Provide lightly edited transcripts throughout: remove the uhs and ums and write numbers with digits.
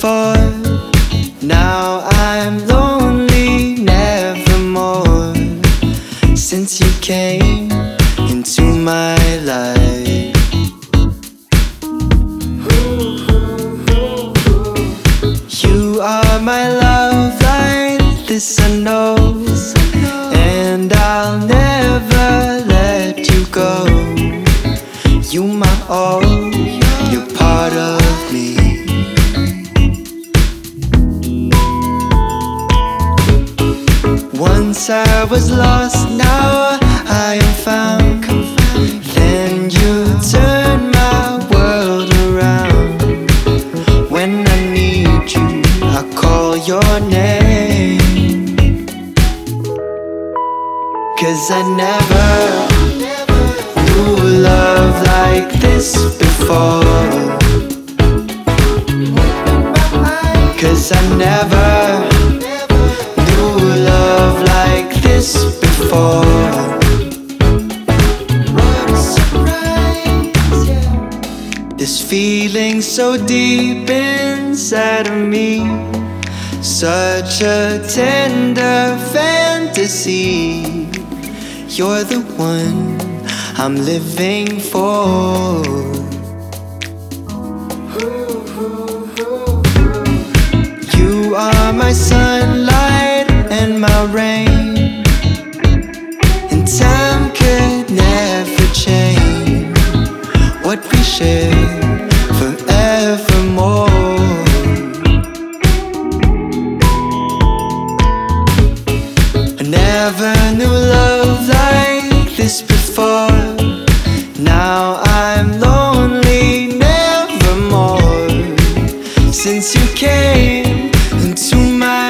before. Now I'm lonely, nevermore. Since you came into my life, you are my love light, this I know, and I'll never let you go. You my all, you're part of me. Once I was lost, now I am found. Then you turn my world around. When I need you, I call your name. 'Cause I never knew love like this before. 'Cause I never knew love like this before. What a surprise, yeah. This feeling so deep inside of me, such a tender fantasy. You're the one I'm living for. You are my sunlight and my rain, and time could never change what we share forevermore. I never knew love like this before. Now I'm lonely, nevermore. Since you came into my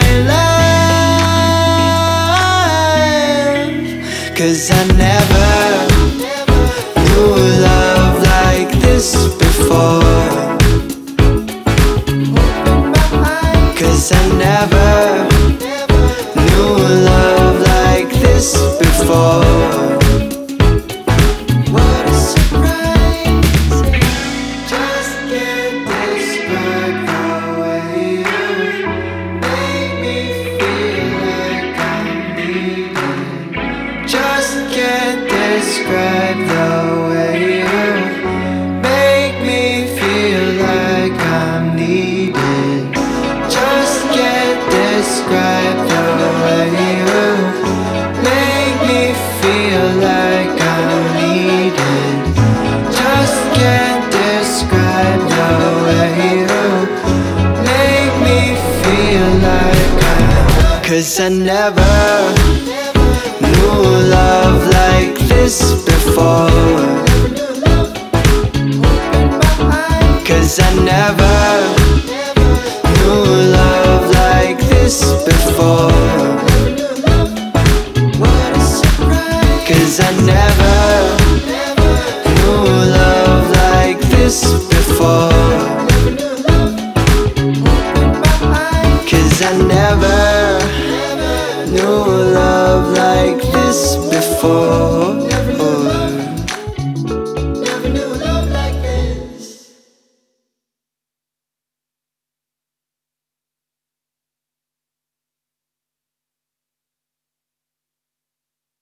life, 'cause I never knew love like this before. 'Cause I never knew love like this before. What a surprise, just can't describe the way you make me feel like I'm needed. Just can't describe the way you make me feel like I'm needed. Just can't describe the way you make me feel like I'm needed. Just can't describe the way you make me feel like I'm. 'Cause I never knew love like this before. 'Cause I never knew love like this before. 'Cause I never knew love like this before. 'Cause I never knew love like this before.